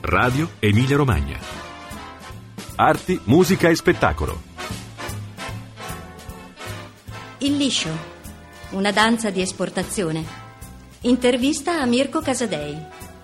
Radio Emilia Romagna. Arti, musica e spettacolo. Il liscio, una danza di esportazione. Intervista a Mirko Casadei.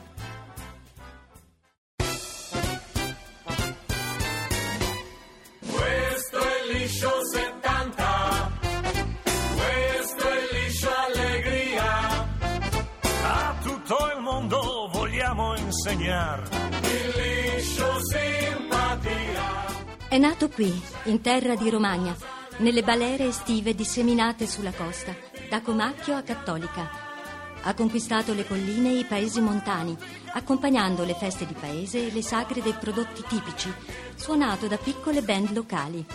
Questo è il liscio 70, questo è il liscio allegria. A tutto il mondo vogliamo insegnare il liscio simpatia. È nato qui, in terra di Romagna, nelle balere estive disseminate sulla costa, da Comacchio a Cattolica. Ha conquistato le colline e i paesi montani, accompagnando le feste di paese e le sagre dei prodotti tipici, suonato da piccole band locali.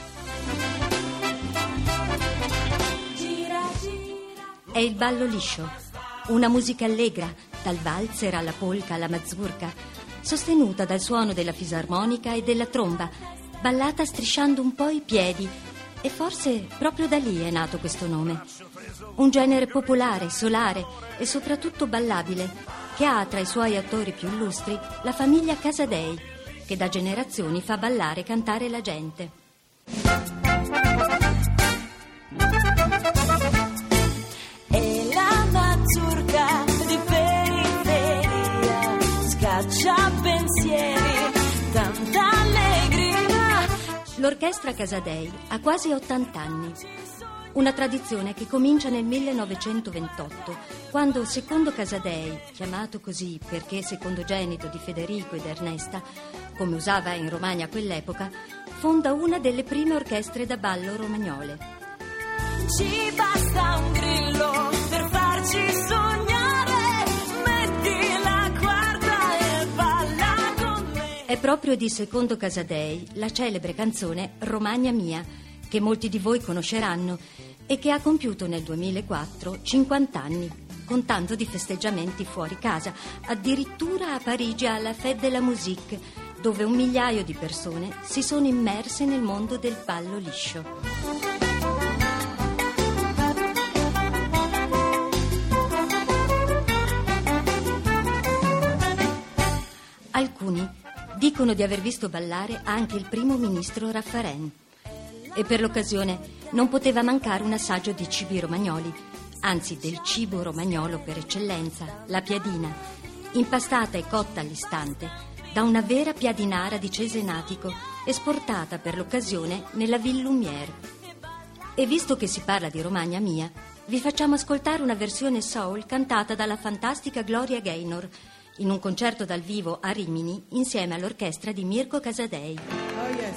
È il ballo liscio, una musica allegra, dal valzer alla polka alla mazurka, sostenuta dal suono della fisarmonica e della tromba, ballata strisciando un po' i piedi, e forse proprio da lì è nato questo nome. Un genere popolare, solare e soprattutto ballabile, che ha tra i suoi attori più illustri la famiglia Casadei, che da generazioni fa ballare e cantare la gente. E la mazurka di periferia scaccia pensieri, tanta allegria. L'orchestra Casadei ha quasi 80 anni. Una tradizione che comincia nel 1928, quando secondo Casadei, chiamato così perché secondogenito di Federico ed Ernesta, come usava in Romagna a quell'epoca, fonda una delle prime orchestre da ballo romagnole. Ci basta un grillo per farci sognare, metti la guarda e balla con me. È proprio di secondo Casadei la celebre canzone Romagna mia, che molti di voi conosceranno e che ha compiuto nel 2004 50 anni, con tanto di festeggiamenti fuori casa, addirittura a Parigi alla Fête de la Musique, dove 1 migliaio di persone si sono immerse nel mondo del ballo liscio. Alcuni dicono di aver visto ballare anche il primo ministro Raffarin. E per l'occasione non poteva mancare un assaggio di cibi romagnoli, anzi del cibo romagnolo per eccellenza, la piadina, impastata e cotta all'istante da una vera piadinara di Cesenatico, esportata per l'occasione nella Ville Lumière. E visto che si parla di Romagna mia, vi facciamo ascoltare una versione soul cantata dalla fantastica Gloria Gaynor in un concerto dal vivo a Rimini insieme all'orchestra di Mirko Casadei. Oh yes.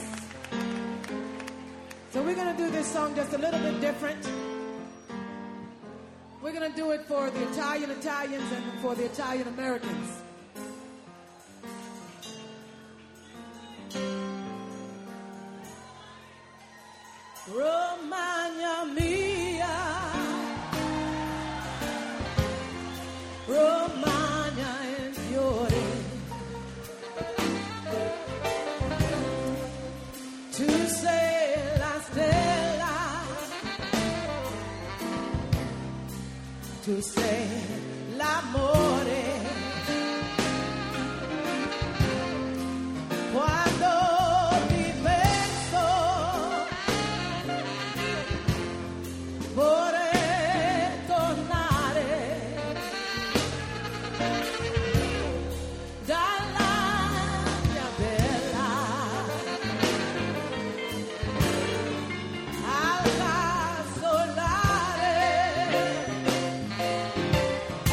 So we're going to do this song just a little bit different. We're going to do it for the Italians and for the Italian Americans. Romagna mia, Romagna in fiore, tu sei la stella, tu sei l'amore. Quando ti penso vorrei tornare dalla mia bella alla solare.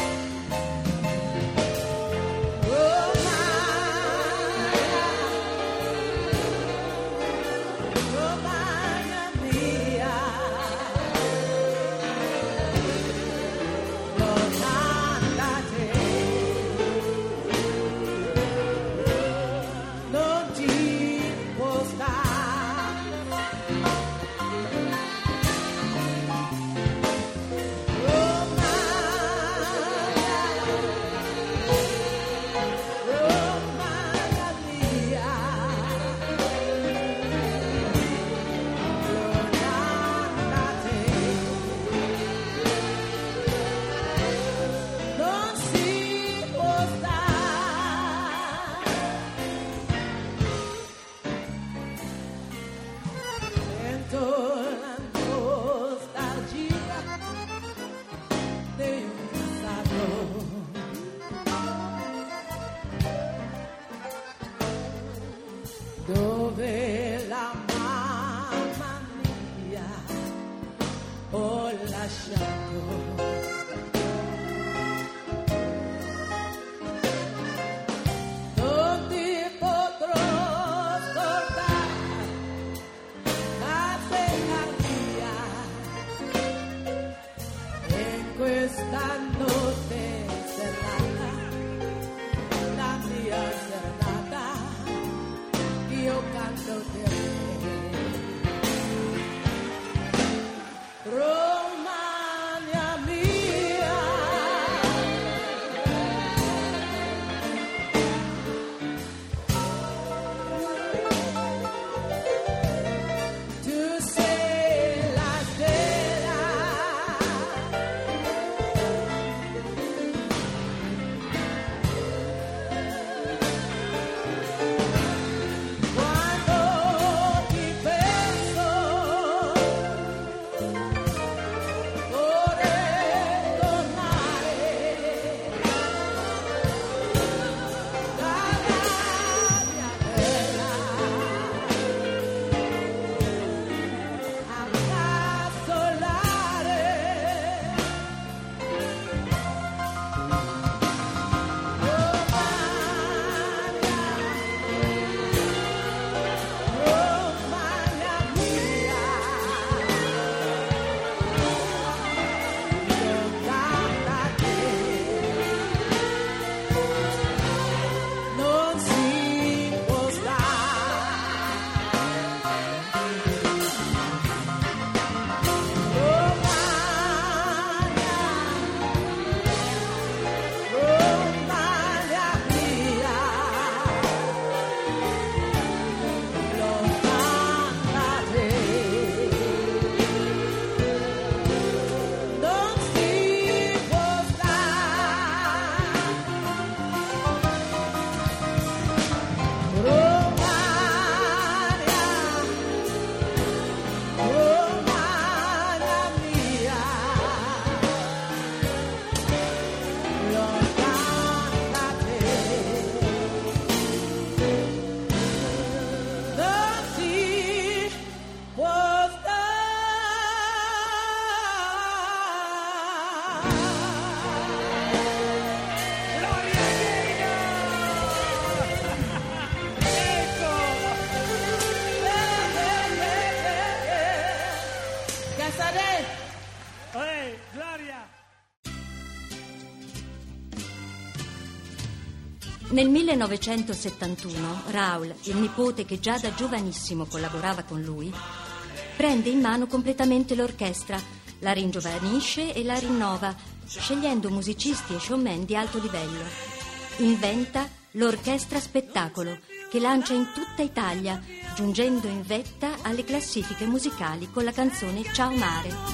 Nel 1971 Raul, il nipote che già da giovanissimo collaborava con lui, prende in mano completamente l'orchestra, la ringiovanisce e la rinnova, scegliendo musicisti e showman di alto livello. Inventa l'orchestra spettacolo, che lancia in tutta Italia, giungendo in vetta alle classifiche musicali con la canzone Ciao Mare.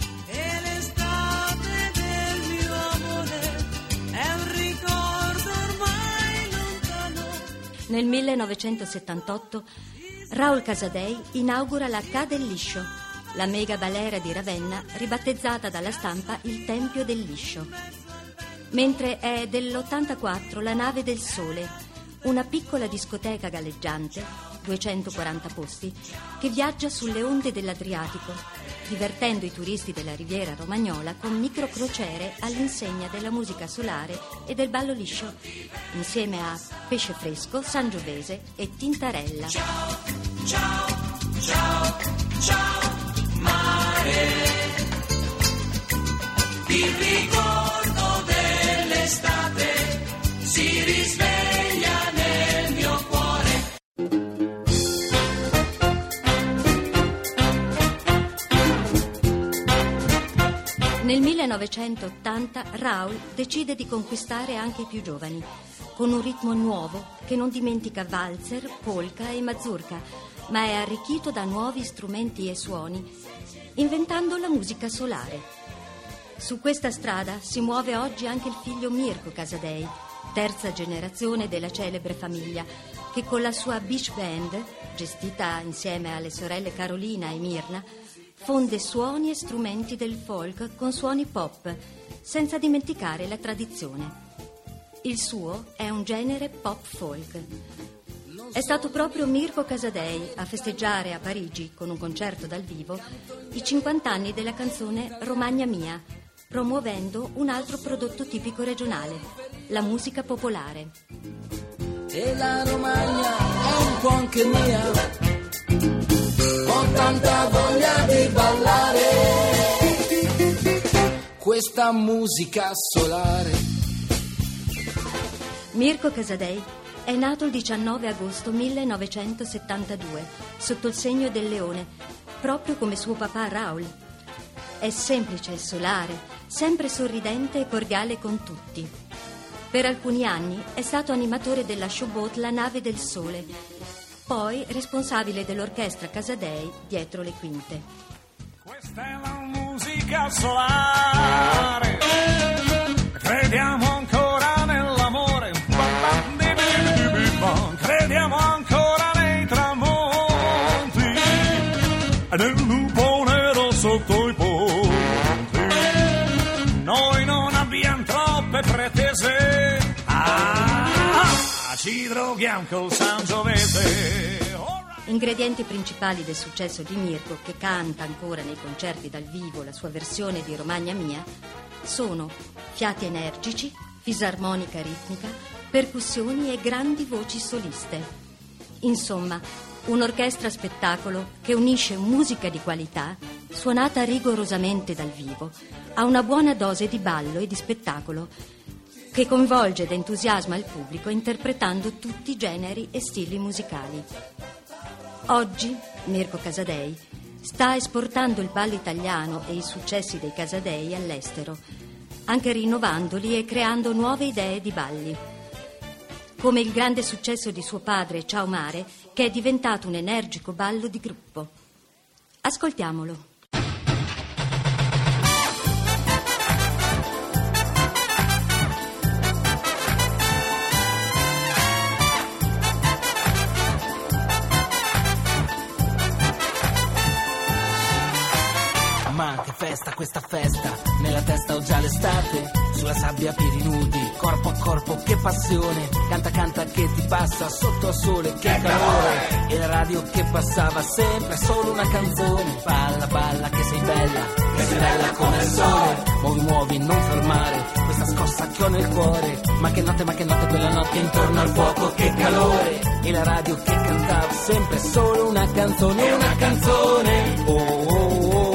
Nel 1978 Raul Casadei inaugura la Ca' del Liscio, la mega balera di Ravenna ribattezzata dalla stampa il Tempio del Liscio. Mentre è dell'84 la Nave del Sole, una piccola discoteca galleggiante, 240 posti, che viaggia sulle onde dell'Adriatico, divertendo i turisti della riviera romagnola con microcrociere all'insegna della musica solare e del ballo liscio, insieme a Pesce Fresco, Sangiovese e Tintarella. Ciao, ciao, ciao, ciao, mare, il ricordo dell'estate si risveglia nel mio cuore. Nel 1980 Raul decide di conquistare anche i più giovani, con un ritmo nuovo che non dimentica valzer, polka e mazurka, ma è arricchito da nuovi strumenti e suoni, inventando la musica solare. Su questa strada si muove oggi anche il figlio Mirko Casadei, terza generazione della celebre famiglia, che con la sua beach band, gestita insieme alle sorelle Carolina e Mirna, fonde suoni e strumenti del folk con suoni pop, senza dimenticare la tradizione. Il suo è un genere pop folk. È stato proprio Mirko Casadei a festeggiare a Parigi, con un concerto dal vivo, i 50 anni della canzone Romagna Mia, promuovendo un altro prodotto tipico regionale, la musica popolare. E la Romagna è un po' anche mia, ho tanta voglia di ballare questa musica solare. Mirko Casadei è nato il 19 agosto 1972 sotto il segno del leone, proprio come suo papà Raul. È semplice e solare, sempre sorridente e cordiale con tutti. Per alcuni anni è stato animatore della showboat La Nave del Sole, poi responsabile dell'orchestra Casadei dietro le quinte. Questa è la musica solare, crediamo ancora nell'amore, crediamo ancora nei tramonti e nel lupo nero sotto i ponti. Noi non abbiamo troppe pretese, ci droghiamo col Sangiovese. Ingredienti principali del successo di Mirko, che canta ancora nei concerti dal vivo la sua versione di Romagna Mia, sono fiati energici, fisarmonica ritmica, percussioni e grandi voci soliste. Insomma, un'orchestra spettacolo che unisce musica di qualità, suonata rigorosamente dal vivo, a una buona dose di ballo e di spettacolo, che coinvolge ed entusiasma il pubblico interpretando tutti i generi e stili musicali. Oggi Mirko Casadei sta esportando il ballo italiano e i successi dei Casadei all'estero, anche rinnovandoli e creando nuove idee di balli. Come il grande successo di suo padre Ciao Mare, che è diventato un energico ballo di gruppo. Ascoltiamolo. Ma che festa questa festa, nella testa ho già l'estate, sulla sabbia piedi nudi, corpo a corpo che passione, canta canta che ti passa sotto al sole che calore, e la radio che passava sempre solo una canzone, balla balla che sei bella come il sole, muovi muovi non fermare, questa scossa che ho nel cuore, ma che notte quella notte intorno al fuoco che calore, e la radio che cantava sempre solo una canzone, oh oh oh.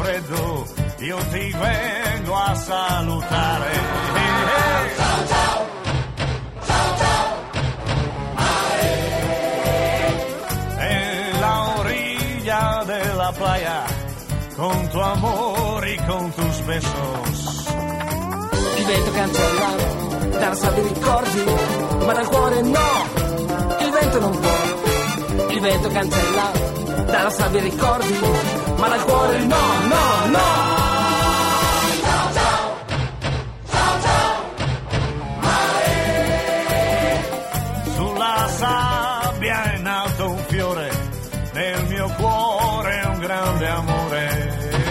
freddo, io ti vengo a salutare. Ciao ciao, ciao ciao, E la orilla della playa, con tu amor y con tus besos. Il vento cancella dalla sabbia i ricordi, ma dal cuore no, il vento non può. Il vento cancella dalla sabbia i ricordi, ma dal cuore no, no, no. ciao ciao, ciao ciao, Sulla sabbia è nato un fiore, nel mio cuore è un grande amore.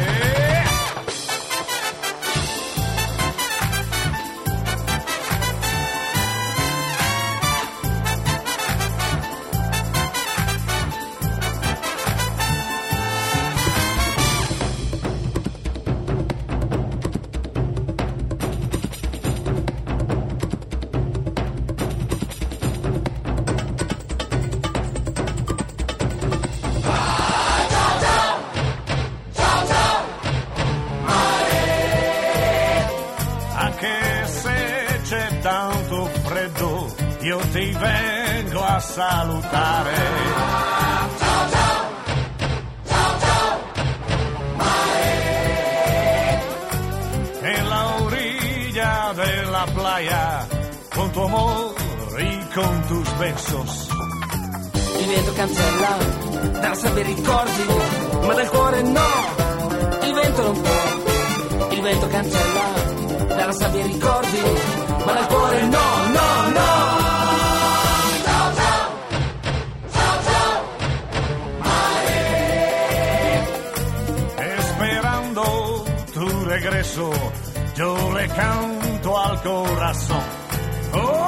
Anche se c'è tanto freddo, io ti vengo a salutare. ciao ciao, ciao ciao, E la orilla della playa, con tu amor y con tus besos. Il vento cancella dalla sabbia i ricordi, ma dal cuore no, il vento non può. Il vento cancella dalla sabbia i ricordi, ma dal cuore no, no, no. ciao ciao, ciao ciao, Esperando tu regreso, yo le canto al corazón. ¡Oh!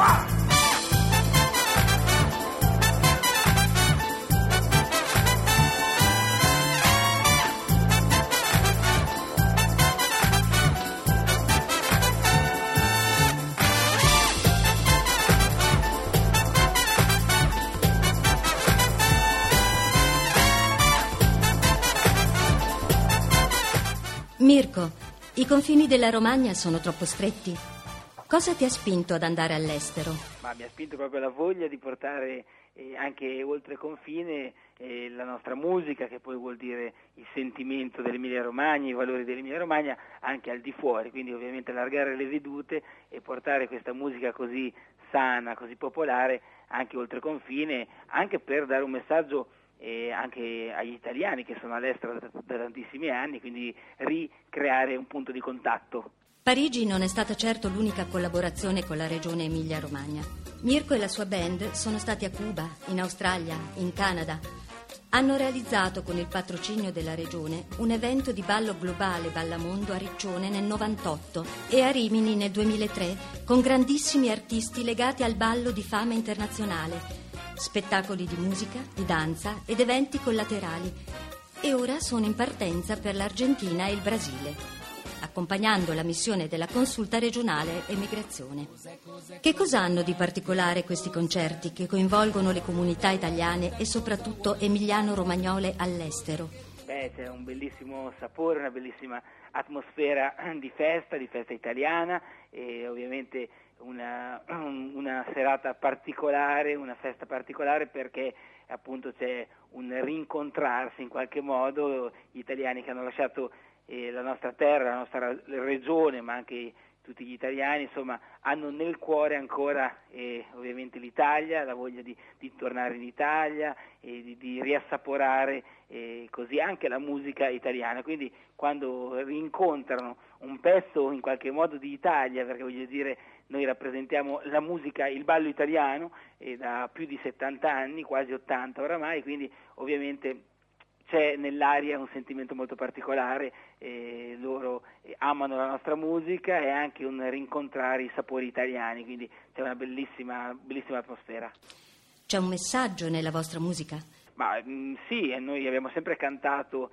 Mirko, i confini della Romagna sono troppo stretti. Cosa ti ha spinto ad andare all'estero? Ma mi ha spinto proprio la voglia di portare anche oltre confine la nostra musica, che poi vuol dire il sentimento dell'Emilia Romagna, i valori dell'Emilia Romagna, anche al di fuori, quindi ovviamente allargare le vedute e portare questa musica così sana, così popolare anche oltre confine, anche per dare un messaggio anche agli italiani che sono all'estero da tantissimi anni, quindi ricreare un punto di contatto. Parigi non è stata certo l'unica collaborazione con la regione Emilia-Romagna. Mirko e la sua band sono stati a Cuba, in Australia, in Canada. Hanno realizzato con il patrocinio della regione un evento di ballo globale Ballamondo a Riccione nel 98 e a Rimini nel 2003 con grandissimi artisti legati al ballo di fama internazionale, spettacoli di musica, di danza ed eventi collaterali. E ora sono in partenza per l'Argentina e il Brasile, accompagnando la missione della Consulta regionale Emigrazione. Che cosa hanno di particolare questi concerti che coinvolgono le comunità italiane e soprattutto emiliano-romagnole all'estero? C'è un bellissimo sapore, una bellissima atmosfera di festa italiana e ovviamente una serata particolare, una festa particolare perché appunto c'è un rincontrarsi in qualche modo, gli italiani che hanno lasciato la nostra terra, la nostra regione, ma anche tutti gli italiani, insomma, hanno nel cuore ancora ovviamente l'Italia, la voglia di tornare in Italia e di riassaporare così anche la musica italiana. Quindi quando rincontrano un pezzo in qualche modo di Italia, perché voglio dire noi rappresentiamo la musica, il ballo italiano da più di 70 anni, quasi 80 oramai, quindi ovviamente c'è nell'aria un sentimento molto particolare, loro amano la nostra musica e anche un rincontrare i sapori italiani, quindi c'è una bellissima atmosfera. C'è un messaggio nella vostra musica? Ma sì, noi abbiamo sempre cantato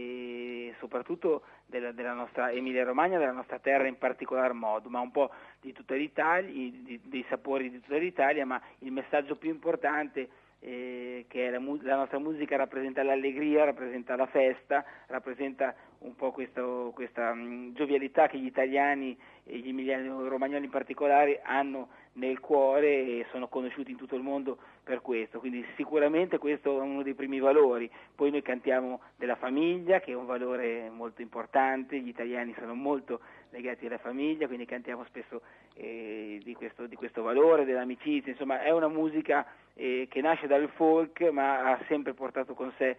soprattutto della nostra Emilia Romagna, della nostra terra in particolar modo, ma un po' di tutta l'Italia, dei sapori di tutta l'Italia, ma il messaggio più importante che la nostra musica rappresenta l'allegria, rappresenta la festa, rappresenta un po' questa giovialità che gli italiani e gli emiliano-romagnoli in particolare hanno nel cuore e sono conosciuti in tutto il mondo per questo, quindi sicuramente questo è uno dei primi valori. Poi noi cantiamo della famiglia, che è un valore molto importante, gli italiani sono molto legati alla famiglia, quindi cantiamo spesso di questo valore, dell'amicizia, insomma è una musica che nasce dal folk ma ha sempre portato con sé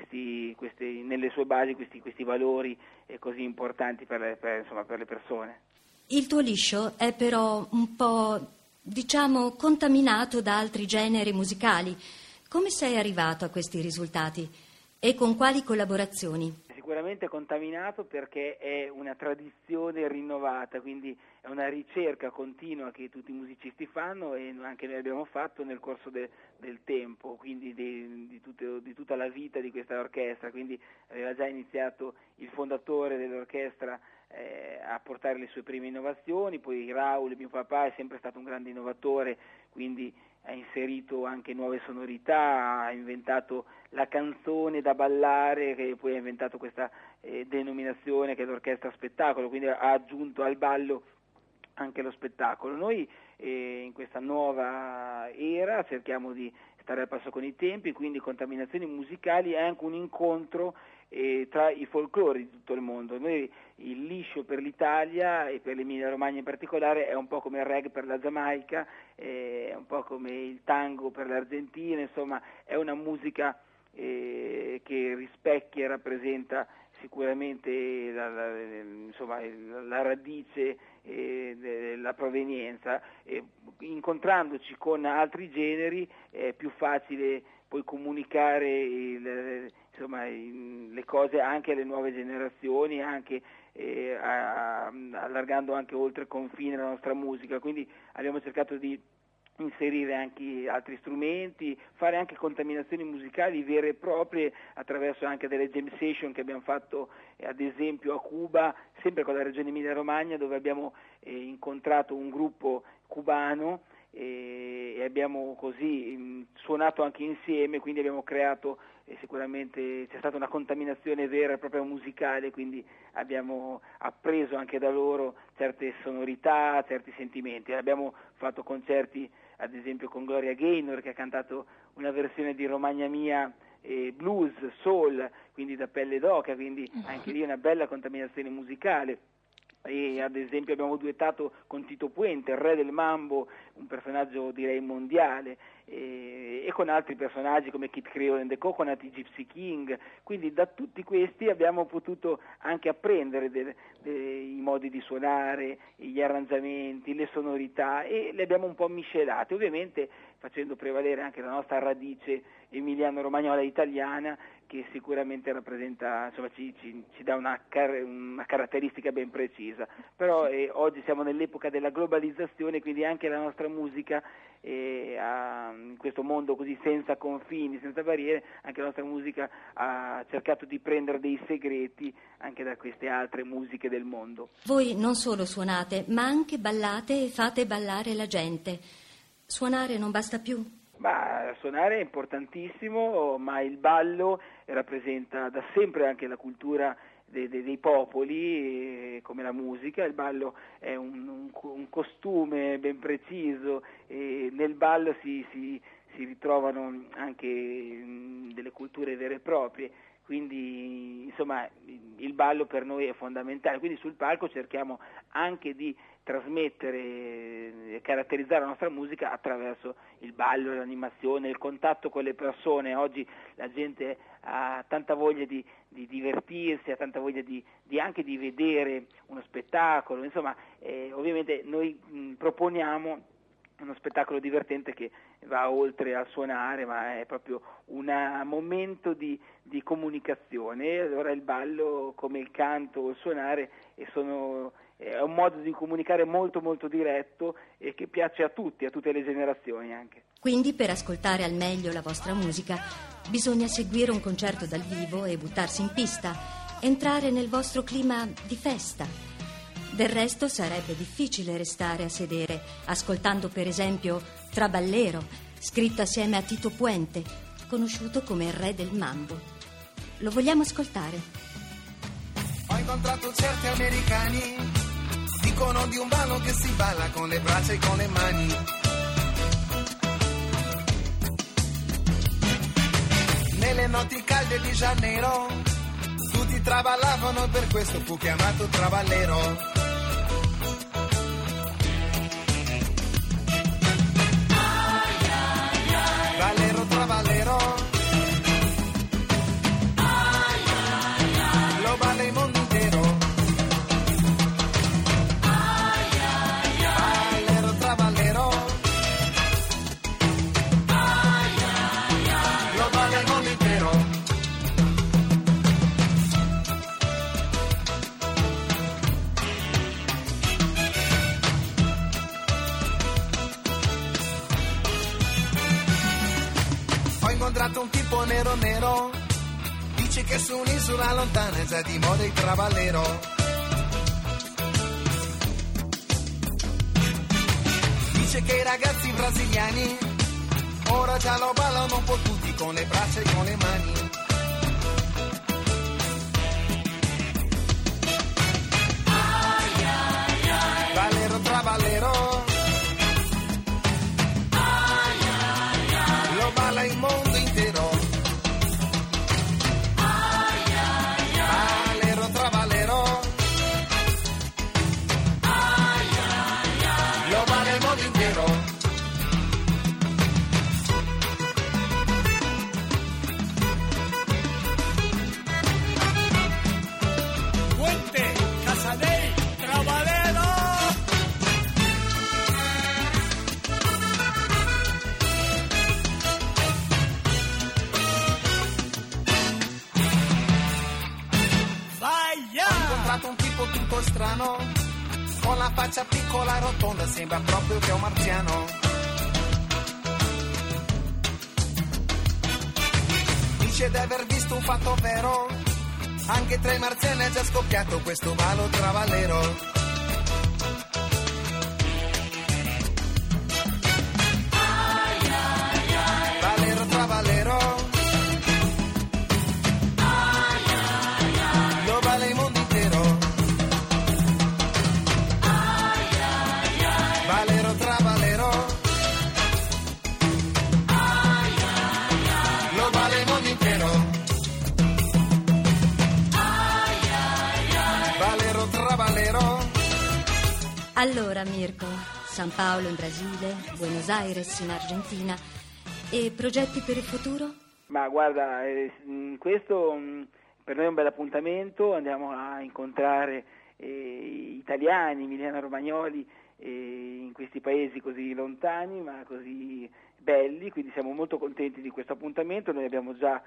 nelle sue basi questi valori così importanti per le persone. Il tuo liscio è però un po', diciamo, contaminato da altri generi musicali. Come sei arrivato a questi risultati e con quali collaborazioni? Sicuramente contaminato perché è una tradizione rinnovata, quindi è una ricerca continua che tutti i musicisti fanno e anche noi abbiamo fatto nel corso del tempo, quindi di tutta la vita di questa orchestra. Quindi aveva già iniziato il fondatore dell'orchestra a portare le sue prime innovazioni, poi Raul, mio papà, è sempre stato un grande innovatore, quindi ha inserito anche nuove sonorità, ha inventato la canzone da ballare, che poi ha inventato questa denominazione che è l'orchestra spettacolo, quindi ha aggiunto al ballo anche lo spettacolo. Noi in questa nuova era cerchiamo di stare al passo con i tempi, quindi Contaminazioni Musicali è anche un incontro tra i folklori di tutto il mondo. Noi il liscio per l'Italia e per l'Emilia Romagna in particolare è un po' come il reggae per la Giamaica, è un po' come il tango per l'Argentina, insomma è una musica che rispecchia e rappresenta sicuramente la radice, la provenienza. Incontrandoci con altri generi è più facile poi comunicare le cose anche alle nuove generazioni, anche allargando anche oltre confine la nostra musica, quindi abbiamo cercato di inserire anche altri strumenti, fare anche contaminazioni musicali vere e proprie attraverso anche delle jam session che abbiamo fatto ad esempio a Cuba, sempre con la regione Emilia Romagna, dove abbiamo incontrato un gruppo cubano e abbiamo così suonato anche insieme, quindi abbiamo creato sicuramente c'è stata una contaminazione vera e propria musicale, quindi abbiamo appreso anche da loro certe sonorità, certi sentimenti. Abbiamo fatto concerti ad esempio con Gloria Gaynor, che ha cantato una versione di Romagna Mia blues, soul, quindi da pelle d'oca, quindi anche lì una bella contaminazione musicale. E ad esempio abbiamo duettato con Tito Puente, il re del mambo, un personaggio direi mondiale, e con altri personaggi come Kid Creole and the Coconut, i Gypsy King. Quindi da tutti questi abbiamo potuto anche apprendere i modi di suonare, gli arrangiamenti, le sonorità, e le abbiamo un po' miscelate, ovviamente facendo prevalere anche la nostra radice emiliano-romagnola italiana, che sicuramente rappresenta, insomma, ci dà una caratteristica ben precisa. Però oggi siamo nell'epoca della globalizzazione, quindi anche la nostra musica in questo mondo così senza confini, senza barriere, anche la nostra musica ha cercato di prendere dei segreti anche da queste altre musiche del mondo. Voi non solo suonate, ma anche ballate e fate ballare la gente. Suonare non basta più? Suonare è importantissimo, ma il ballo rappresenta da sempre anche la cultura dei popoli, come la musica. Il ballo è un costume ben preciso, e nel ballo si ritrovano anche delle culture vere e proprie, quindi insomma il ballo per noi è fondamentale. Quindi sul palco cerchiamo anche di trasmettere e caratterizzare la nostra musica attraverso il ballo, l'animazione, il contatto con le persone. Oggi la gente ha tanta voglia di divertirsi, ha tanta voglia anche di vedere uno spettacolo, insomma ovviamente noi proponiamo uno spettacolo divertente che va oltre al suonare, ma è proprio un momento di comunicazione. E allora il ballo, come il canto o il suonare, è un modo di comunicare molto molto diretto e che piace a tutti, a tutte le generazioni anche. Quindi per ascoltare al meglio la vostra musica bisogna seguire un concerto dal vivo e buttarsi in pista, entrare nel vostro clima di festa. Del resto sarebbe difficile restare a sedere, ascoltando per esempio Traballero, scritto assieme a Tito Puente, conosciuto come il re del mambo. Lo vogliamo ascoltare? incontrato certi americani, dicono di un ballo che si balla con le braccia e con le mani. Nelle notti calde di Janeiro tutti traballavano, per questo fu chiamato Traballero. Traballero, traballero, lo balla il mondo intero. Traballero, traballero, lo balla il mondo intero. Ho incontrato un tipo nero nero, dice che su un'isola lontana è già di moda il traballero. Dice che i ragazzi brasiliani ora già lo ballano un po' tutti con le braccia e con le mani. Traballero, traballero, lo balla il mondo intero. Traballero, traballero, lo balla il mondo intero. Puente, Casadei, Traballero. Ho incontrato un tipo tutto strano, con la faccia piccola e rotonda, sembra proprio che è un marziano. Dice di aver visto un fatto vero, anche tra i marziani è già scoppiato questo ballo traballero. Traballero, traballero, lo balla il mondo intero. Traballero, traballero, lo balla il mondo intero. Traballero, traballero. Allora, Mirko, San Paolo in Brasile, Buenos Aires in Argentina. E progetti per il futuro? Ma guarda, questo per noi è un bel appuntamento, andiamo a incontrare italiani, emiliano-romagnoli in questi paesi così lontani ma così belli, quindi siamo molto contenti di questo appuntamento. Noi abbiamo già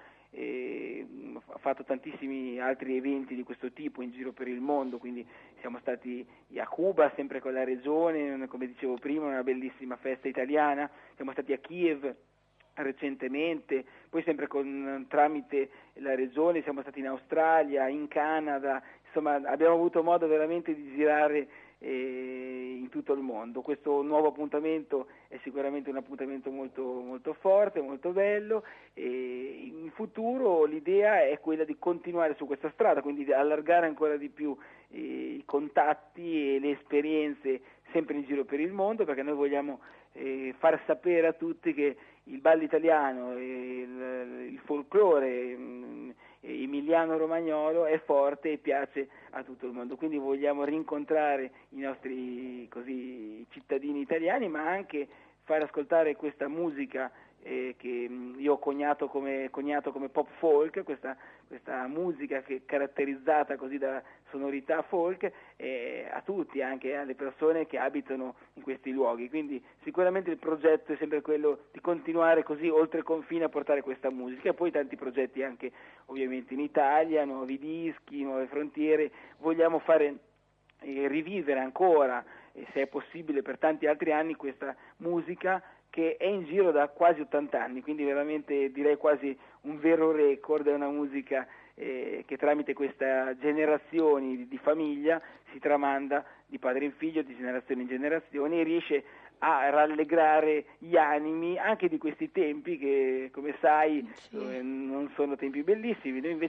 fatto tantissimi altri eventi di questo tipo in giro per il mondo, quindi siamo stati a Cuba sempre con la regione, come dicevo prima, una bellissima festa italiana, siamo stati a Kiev recentemente, poi sempre tramite la regione siamo stati in Australia, in Canada, insomma abbiamo avuto modo veramente di girare in tutto il mondo. Questo nuovo appuntamento è sicuramente un appuntamento molto, molto forte, molto bello, e in futuro l'idea è quella di continuare su questa strada, quindi di allargare ancora di più i contatti e le esperienze sempre in giro per il mondo, perché noi vogliamo far sapere a tutti che il ballo italiano, il folklore emiliano-romagnolo è forte e piace a tutto il mondo, quindi vogliamo rincontrare i nostri cittadini italiani, ma anche far ascoltare questa musica che io ho coniato come pop folk, questa musica che è caratterizzata così da sonorità folk, a tutti, anche alle persone che abitano in questi luoghi. Quindi sicuramente il progetto è sempre quello di continuare così oltre confine a portare questa musica, e poi tanti progetti anche ovviamente in Italia, nuovi dischi, nuove frontiere. Vogliamo fare rivivere ancora, se è possibile per tanti altri anni, questa musica che è in giro da quasi 80 anni, quindi veramente direi quasi un vero record. È una musica che tramite questa generazioni di famiglia si tramanda di padre in figlio, di generazione in generazione, e riesce a rallegrare gli animi anche di questi tempi che, come sai, non sono tempi bellissimi. Noi invece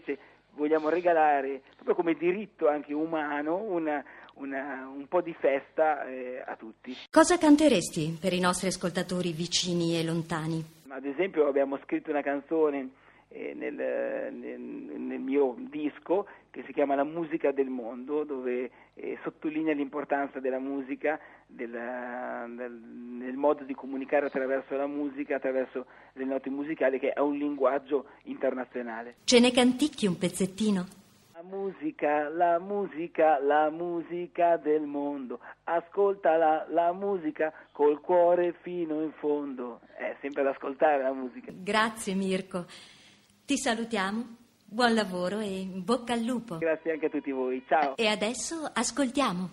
vogliamo regalare, proprio come diritto anche umano, un po' di festa a tutti. Cosa canteresti per i nostri ascoltatori vicini e lontani? Ad esempio abbiamo scritto una canzone nel mio disco che si chiama La musica del mondo, dove sottolinea l'importanza della musica, nel modo di comunicare attraverso la musica, attraverso le note musicali, che è un linguaggio internazionale. Ce ne canticchi un pezzettino? La musica del mondo, ascolta la musica col cuore fino in fondo, è sempre ad ascoltare la musica. Grazie Mirko, ti salutiamo, buon lavoro e bocca al lupo. Grazie anche a tutti voi, ciao. E adesso ascoltiamo.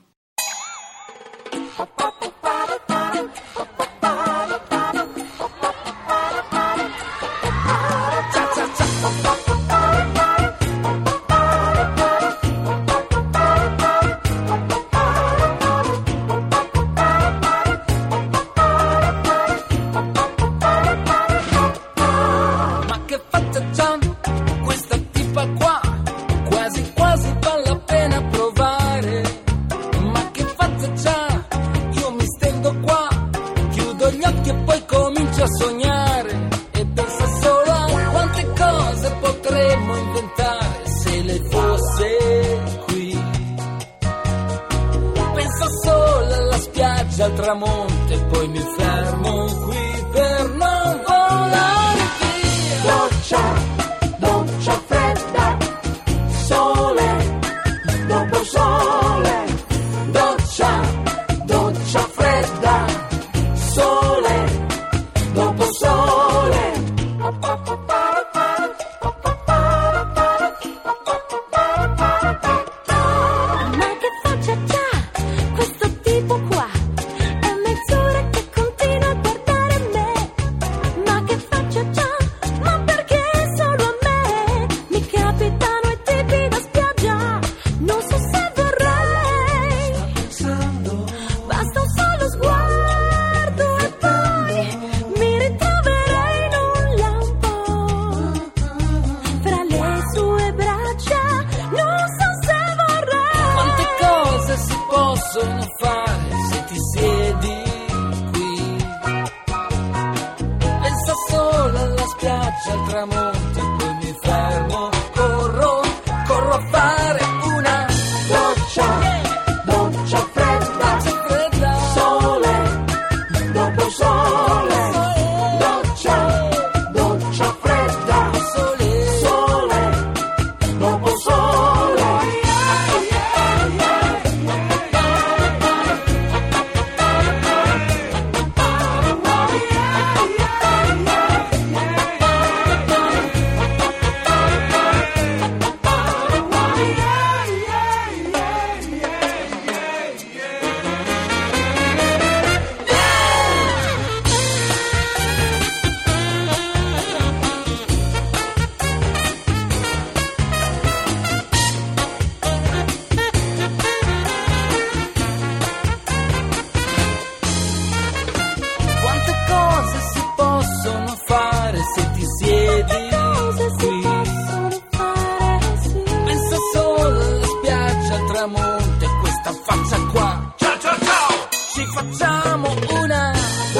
Al tramonto e poi mi fermo qui per non volare via. Doccia fredda, sole, dopo sole. Doccia fredda, sole, dopo sole. Ma che faccia già questo tipo qua? Possono fare se ti siedi qui. Pensa solo alla spiaggia, al tramonto e poi mi fermo. Corro a fare una doccia fredda, sole, dopo sole. Doccia fredda, sole, dopo sole. Monte, questa faccia qua. Ciao. Ci facciamo una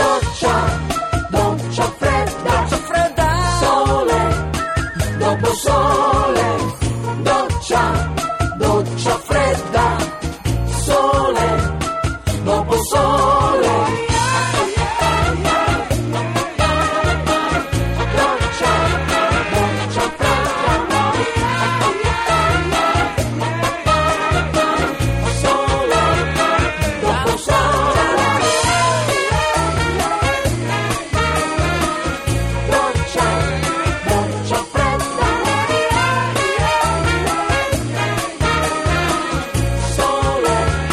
doccia fredda, sole, dopo sole. Doccia fredda, sole, dopo sole.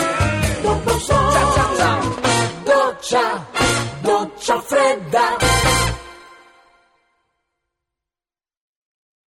Doccia fredda.